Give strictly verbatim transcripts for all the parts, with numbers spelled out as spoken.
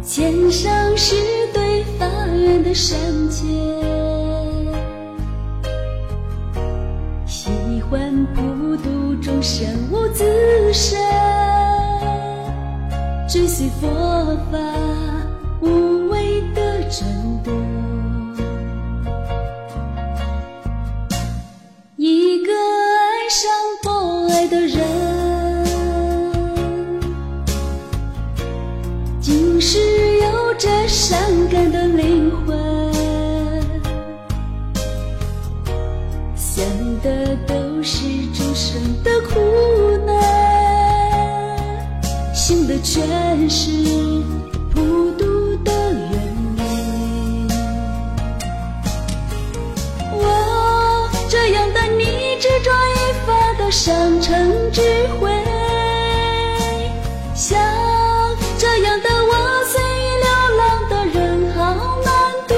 肩上是对发源的绳结，喜欢普度众生无自身，追随佛法无为的真德。一个爱上博爱的人，竟是有着善感的灵魂，想的都是众生的苦难，行的全是普度的原理。我这样的你执着一法的上乘智慧，像这样的我随意流浪的人好难度，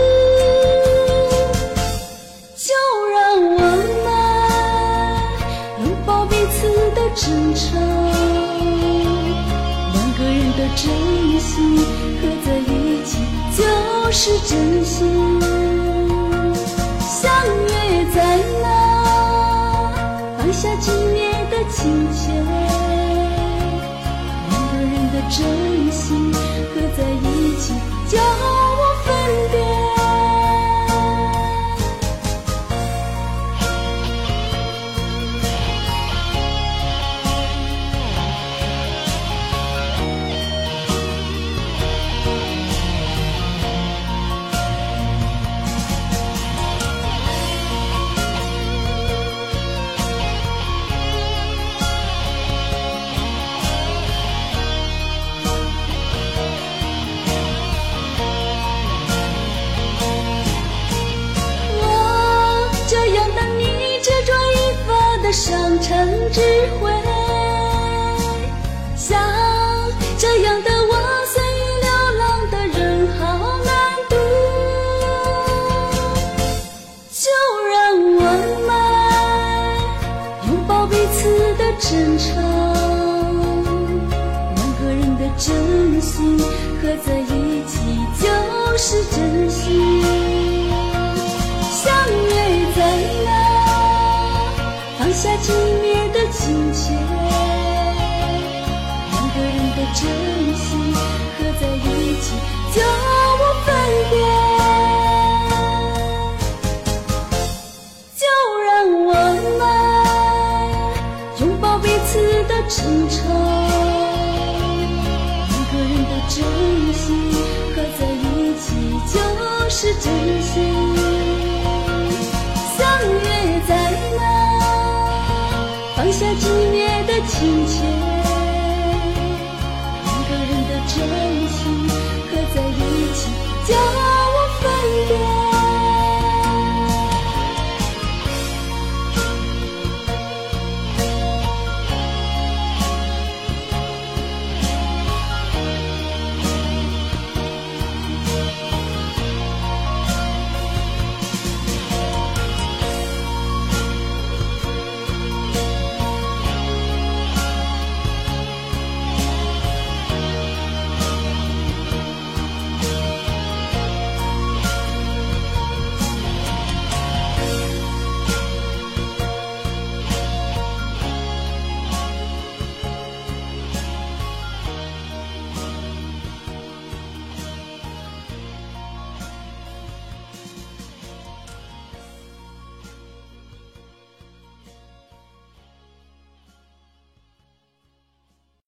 就让我们拥抱彼此的真诚，两个人的真心合在一起就是真心。相约在那放下纪念的情切，两个人的真心合在一起叫我分别。上乘智慧，像这样的我随意流浪的人好难度，就让我们拥抱彼此的真诚，两个人的真心合在一起就是真心。相约在那放下纪念的情切，两个人的真心合在一起叫我分别。就让我们拥抱彼此的真诚，两个人的真心合在一起就是真心。